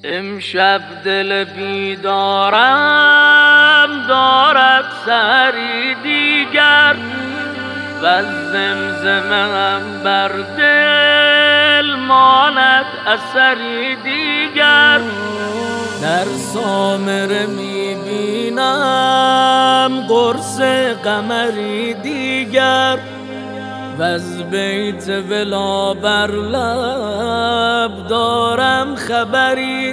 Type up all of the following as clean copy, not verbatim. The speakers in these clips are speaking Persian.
امشب دل بیدارم دارد سری دیگر و زمزمم بر دل ماند اثری دیگر. در سامره میبینم قرص قمری دیگر و از بیت ولا بر لب دارم خبری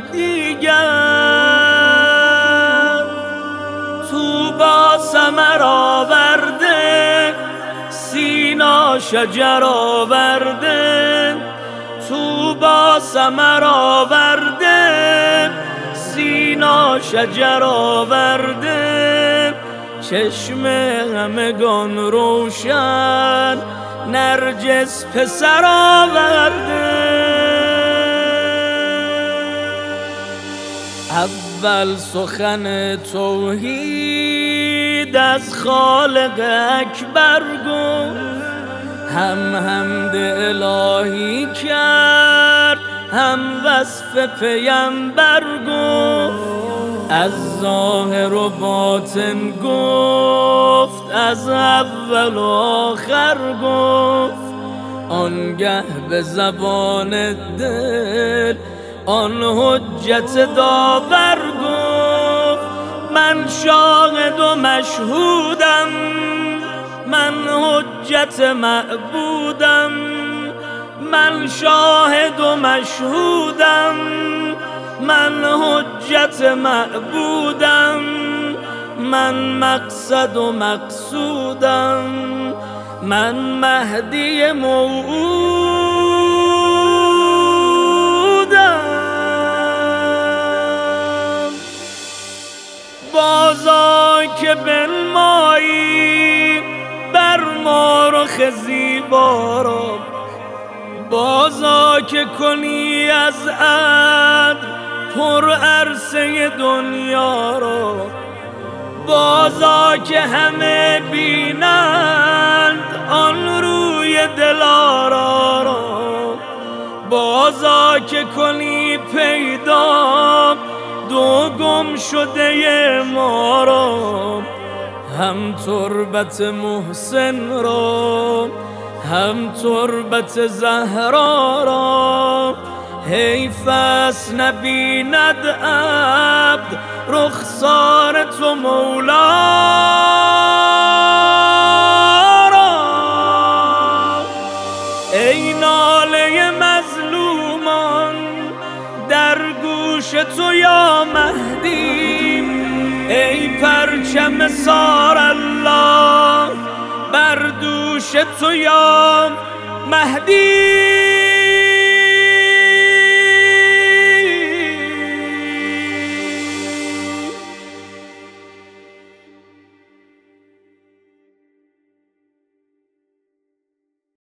دیگر. طوبی ثمر آورده سینا شجر آورده، طوبی ثمر آورده سینا شجر آورده. چشم همگان روشن نرجس پسر آورده. اول سخن توحید از خالق اکبر گفت، هم حمد الهی کرد هم وصف پیمبر گفت. از ظاهر و باطن گفت از اول و آخر گفت. آنگه به زبان دل آن حجت داور گفت. من شاهد و مشهودم، من حجت معبودم، من شاهد و مشهودم، من حجت معبودم، من مقصد و مقصودم، من مهدی موعودم. بازا که بنمایی بر ما رخ زیبا را، بازا که کنی از عدل پر عرصه دنیا را، بازا که همه بینند آن روی دلارا را، بازا که کنی پیدا دو گم شده ما را. هم تربت محسن را هم تربت زهرا را، حیف است نبیند عبد رخسار تو مولا را. ای ناله مظلومان در گوش تو یا مهدی، ای پرچم سار الله بر دوش تو یا مهدی.